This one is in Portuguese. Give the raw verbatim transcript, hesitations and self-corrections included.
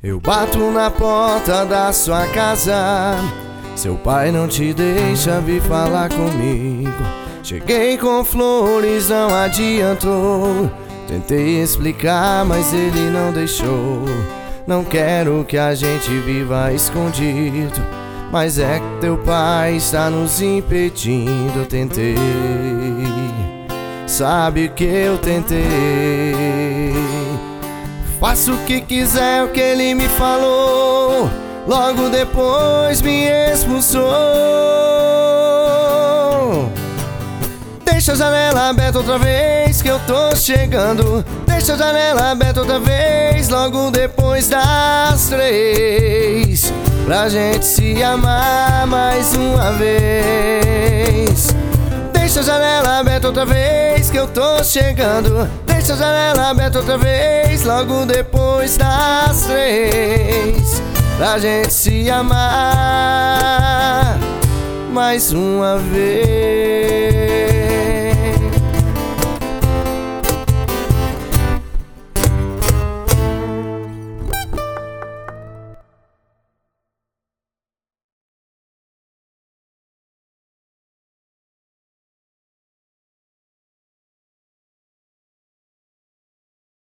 Eu bato na porta da sua casa, seu pai não te deixa vir falar comigo. Cheguei com flores, não adiantou. Tentei explicar, mas ele não deixou. Não quero que a gente viva escondido, mas é que teu pai está nos impedindo. Eu tentei, sabe que eu tentei. Faço o que quiser, o que ele me falou. Logo depois me expulsou. Deixa a janela aberta outra vez que eu tô chegando. Deixa a janela aberta outra vez, logo depois das três, pra gente se amar mais uma vez. Deixa a janela aberta outra vez que eu tô chegando. Deixa a janela aberta outra vez, logo depois das três, pra gente se amar mais uma vez.